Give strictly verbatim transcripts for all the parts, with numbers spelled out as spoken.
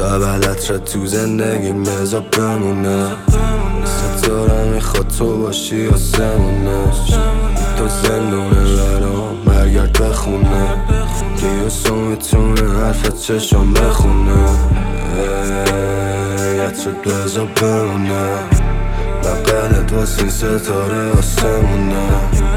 فقط عطرت تو زندگی مزا بمونه. ستاره میخواد تو باشی آسمونش، تو زندونه برام برگرد بخونه. دیوسو میتونه حرفت چشم بخونه. عطرت بزا بمونه، بقلت واسه این ستاره آسمونه.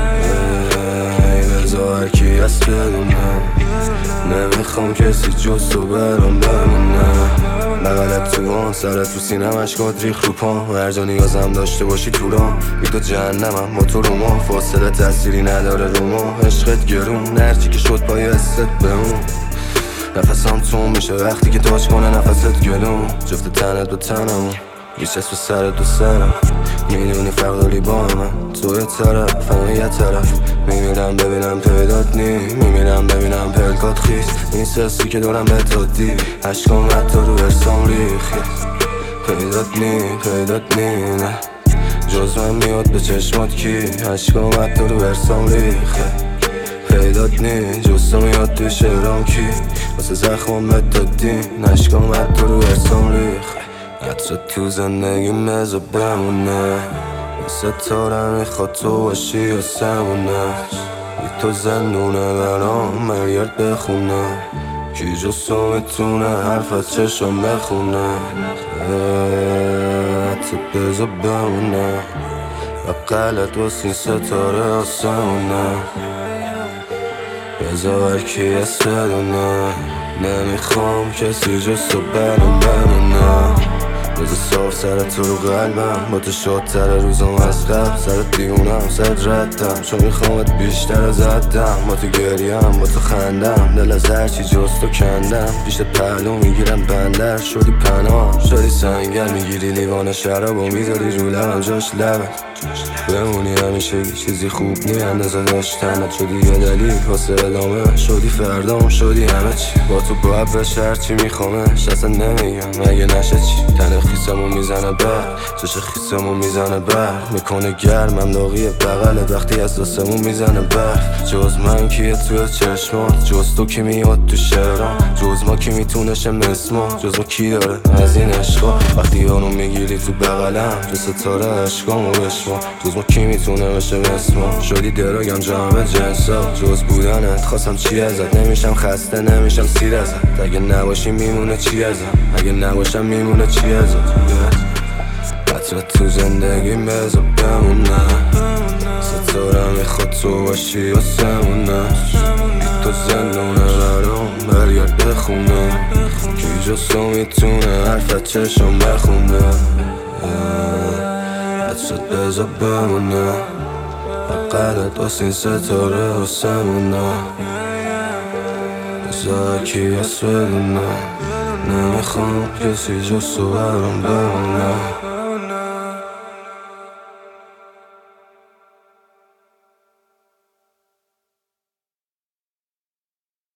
بزا هرکی هست بدونه، نمیخوام کسی جز تو برام بمونه. بغلت تو آن سرت تو سینم اشکات ریخ رو پام. هر جا نیازم داشته باشی تو رام، بی تو جهنمم با تو رو ما. فاصله تأثیری نداره رو ما، عشقت گرون هرچی که شد پای حست بمون. نفسم تون میشه وقتی که تاچ کنه نفست گلوم. جفت تنت و تنمون میچست و سرت و سرم. میدونی فرق داری با من، تو یه طرف اما یه طرف. میمیرم ببینم پیدات نی، میمیرم ببینم پلکات خیز. این سسی که دارم به تو دی، عشقام حتی رو برسام ریخی. پیدات نی پیدات نی نه، جز من میاد به چشمات کی. عشقام حتی رو برسام ریخی. پیدات نی جز تو میاد تو شعرام کی. واسه زخمام بتادی عشقام حتی رو برسام ریخی. عطرت تو زندگی مزا بمونه، ستاره میخواد تو باشی آسمونش. بی تو زندونه برام برگرد بخونه. کی جز تو میتونه حرفت چشم بخونه. عطرت بزا بمونه، بقلت واسه این ستاره آسمونه. بزا هرکی هست بدونه، نمیخوام کسی جز تو برام بمونه. روز صاف سرت تو رو قلبم، با تو شادتر روزم از قبل. سرت دیونم سرت ردم، چون میخوامت بیشتر از حدم. با تو گریم با تو خندم، دل از هرچی جز تو کندم. پیش پهلو میگیرم بندر، شدی پناه شدی سنگر. میگیری لیوان شراب و میذاری رو لبم جاش لبت. بمونی همیشه چیزی خوب نی اندازه داشتنت. شدی یه دلیل واسه ادامه، شدی فردام شدی همه چی. با تو باید بشه هرچی میخوامش، اصلا نمیگم مگه نشه چی. تن خیسمو میزنه بر، چش خیسمو میزنه بر. میکنه گرمم داغیه بغلت وقتی از دستمون میزنه برف. جز من کیه توی چشمات، جز تو کی میاد تو شعرام. جز ما کی میتونه شه مثل ما، جز ما کی داره از این عشقا. وقتی اونو میگیری تو بغلم، تو ستاره عشقامو بشما. جز ما کی میتونه بشه مثل ما، شدی دراگم جامعه جنسا. جز بودنت خواستم چی ازت، نمیشم خسته نمیشم سیر ازت. اگه نباشی میمونه چی ازم، اگه نباشم میمونه چی ازت. عطرت تو زندگی مزا بمونه، ستاره میخواد تو باشی آسمونش. تو زندونه برام برگرد بخونه. کی جز تو میتونه حرفت چشم بخونه. عطرت بزا بمونه، بقلت واسه این ستاره آسمونه. بزا کی هست بدونه، نمیخوام کسی جز تو برام بمونه.